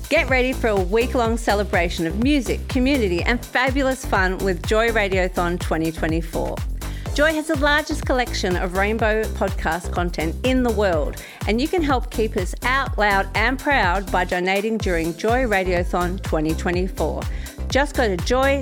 Get ready for a week-long celebration of music, community and fabulous fun with Joy Radiothon 2024. Joy has the largest collection of rainbow podcast content in the world, and you can help keep us out loud and proud by donating during Joy Radiothon 2024. Just go to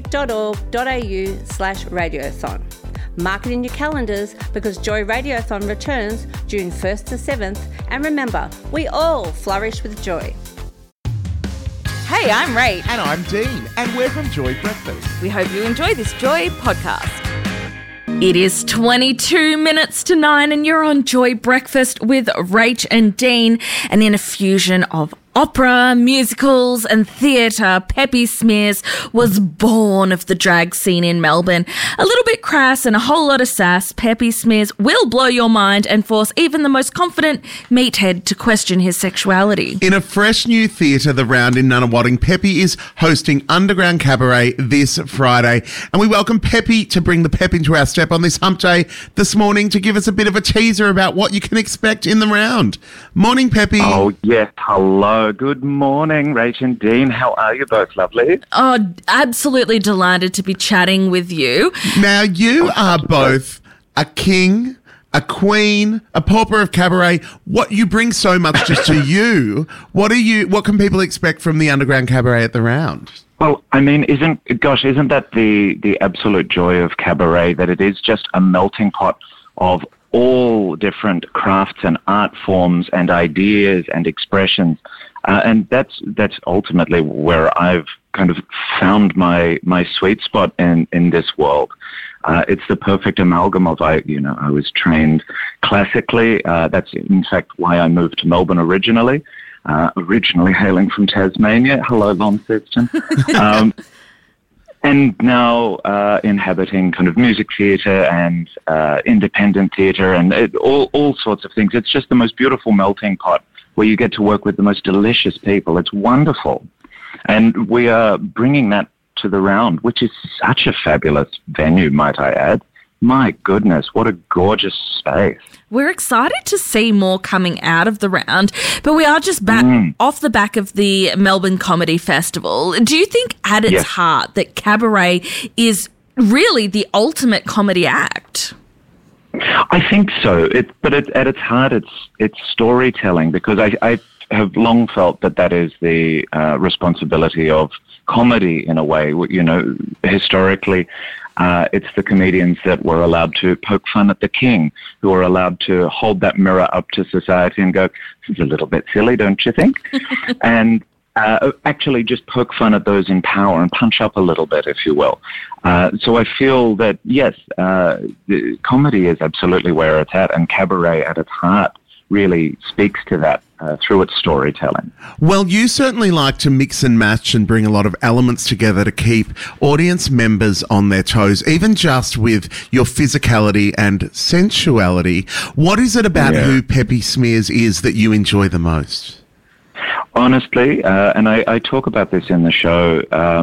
joy.org.au/radiothon. Mark it in your calendars because Joy Radiothon returns June 1st to 7th, and remember, we all flourish with joy. Hey, I'm Rach. And I'm Dean, and we're from Joy Breakfast. We hope you enjoy this Joy podcast. It is 22 minutes to 9 and you're on Joy Breakfast with Rach and Dean, and in a fusion of opera, musicals and theatre, Peppy Smears was born of the drag scene in Melbourne. A little bit crass and a whole lot of sass, Peppy Smears will blow your mind and force even the most confident meathead to question his sexuality. In a fresh new theatre, The Round in Nunawading, Peppy is hosting Underground Cabaret this Friday. And we welcome Peppy to bring the pep into our step on this hump day this morning to give us a bit of a teaser about what you can expect in The Round. Morning, Peppy. Oh, yes. Hello. Good morning, Rach and Dean. How are you both? Lovely. Oh, absolutely delighted to be chatting with you. Now, you are both a king, a queen, a pauper of cabaret. What you bring so much just to you. What can people expect from the Underground Cabaret at The Round? Well, I mean, isn't that the absolute joy of cabaret, that it is just a melting pot of all different crafts and art forms and ideas and expressions. And that's ultimately where I've kind of found my sweet spot in this world. It's the perfect amalgam of, I was trained classically. That's in fact why I moved to Melbourne originally hailing from Tasmania. Hello, Launceston. And now inhabiting kind of music theatre and independent theatre and all sorts of things. It's just the most beautiful melting pot where you get to work with the most delicious people. It's wonderful. And we are bringing that to The Round, which is such a fabulous venue, might I add. My goodness, what a gorgeous space. We're excited to see more coming out of The Round, but we are just back off the back of the Melbourne Comedy Festival. Do you think at its heart that cabaret is really the ultimate comedy act? I think so. But at its heart, it's storytelling, because I have long felt that is the responsibility of comedy in a way. You know, historically, it's the comedians that were allowed to poke fun at the king, who were allowed to hold that mirror up to society and go, "This is a little bit silly, don't you think?" and actually just poke fun at those in power and punch up a little bit, if you will. So I feel that, yes, the comedy is absolutely where it's at, and cabaret at its heart really speaks to that through its storytelling. Well, you certainly like to mix and match and bring a lot of elements together to keep audience members on their toes, even just with your physicality and sensuality. What is it about who Peppy Smears is that you enjoy the most? Honestly, and I talk about this in the show,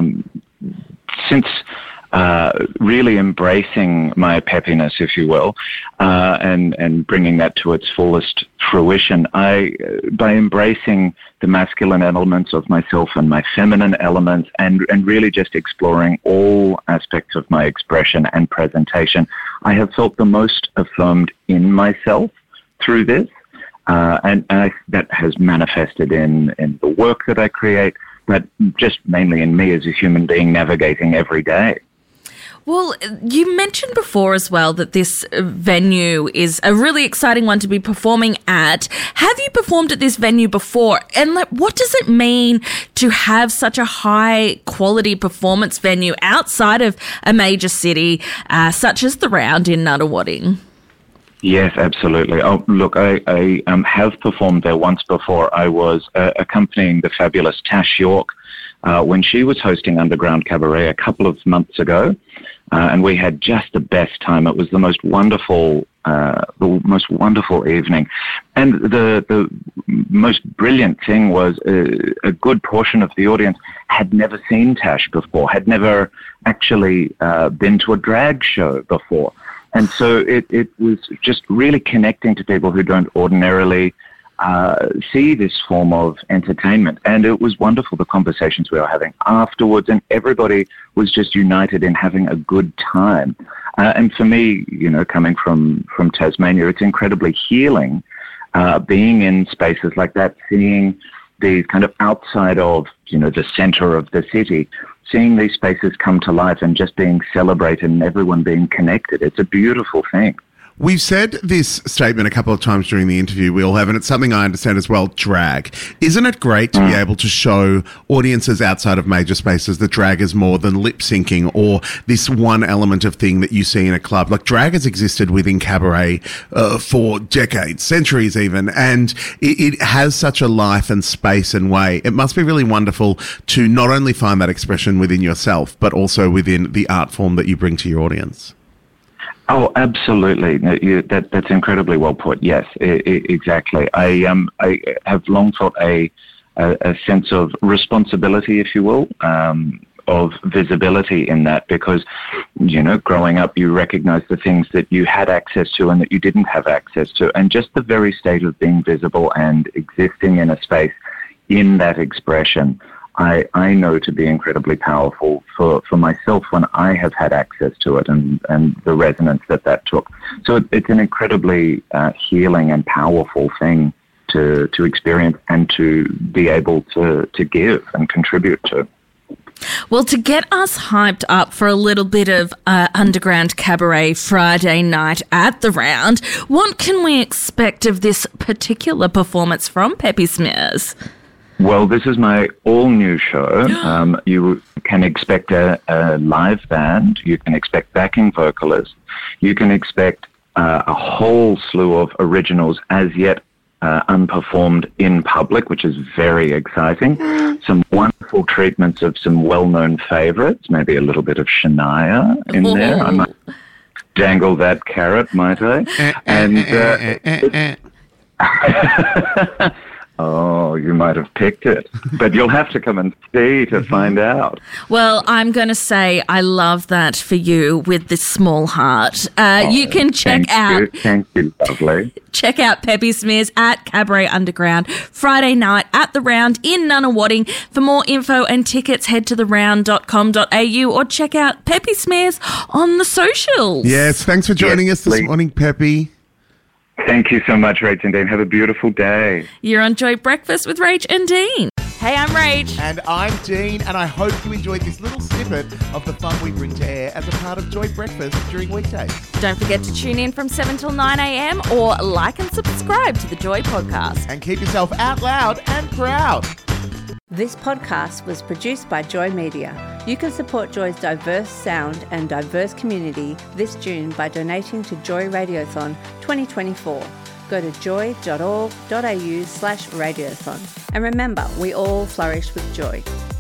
since really embracing my peppiness, if you will, and bringing that to its fullest fruition, by embracing the masculine elements of myself and my feminine elements, and really just exploring all aspects of my expression and presentation, I have felt the most affirmed in myself through this. And that has manifested in the work that I create, but just mainly in me as a human being navigating every day. Well, you mentioned before as well that this venue is a really exciting one to be performing at. Have you performed at this venue before? And what does it mean to have such a high quality performance venue outside of a major city such as The Round in Nunawading? Yes, absolutely. Oh, look, I have performed there once before. I was accompanying the fabulous Tash York when she was hosting Underground Cabaret a couple of months ago, and we had just the best time. It was the most wonderful evening, and the most brilliant thing was a good portion of the audience had never seen Tash before, had never actually been to a drag show before. And so it was just really connecting to people who don't ordinarily see this form of entertainment. And it was wonderful, the conversations we were having afterwards, and everybody was just united in having a good time. And for me, coming from Tasmania, it's incredibly healing being in spaces like that, seeing these kind of outside of, the center of the city, seeing these spaces come to life and just being celebrated and everyone being connected. It's a beautiful thing. We've said this statement a couple of times during the interview, we all have, and it's something I understand as well, drag. Isn't it great to be able to show audiences outside of major spaces that drag is more than lip syncing or this one element of thing that you see in a club? Like, drag has existed within cabaret for decades, centuries even, and it has such a life and space and way. It must be really wonderful to not only find that expression within yourself, but also within the art form that you bring to your audience. Oh, absolutely. That's incredibly well put. Yes, exactly. I have long felt a sense of responsibility, if you will, of visibility in that, because, growing up, you recognize the things that you had access to and that you didn't have access to. And just the very state of being visible and existing in a space in that expression, I know to be incredibly powerful for myself when I have had access to it and the resonance that took. So it's an incredibly healing and powerful thing to experience and to be able to give and contribute to. Well, to get us hyped up for a little bit of underground cabaret Friday night at the Round, what can we expect of this particular performance from Peppy Smears? Well, this is my all-new show. You can expect a live band. You can expect backing vocalists. You can expect a whole slew of originals as yet unperformed in public, which is very exciting. Some wonderful treatments of some well-known favourites, maybe a little bit of Shania in there. I might dangle that carrot, might I? And oh, you might have picked it, but you'll have to come and see to find out. Well, I'm going to say I love that for you with this small heart. You can check out... Thank you, lovely. Check out Peppy Smears at Cabaret Underground Friday night at the Round in Nunawading. For more info and tickets, head to theround.com.au or check out Peppy Smears on the socials. Yes, thanks for joining us this morning, Peppy. Thank you so much, Rach and Dean. Have a beautiful day. You're on Joy Breakfast with Rach and Dean. Hey, I'm Rach. And I'm Dean, and I hope you enjoyed this little snippet of the fun we bring to air as a part of Joy Breakfast during weekdays. Don't forget to tune in from 7 till 9 a.m. or like and subscribe to the Joy Podcast. And keep yourself out loud and proud. This podcast was produced by Joy Media. You can support Joy's diverse sound and diverse community this June by donating to Joy Radiothon 2024. Go to joy.org.au/radiothon. And remember, we all flourish with joy.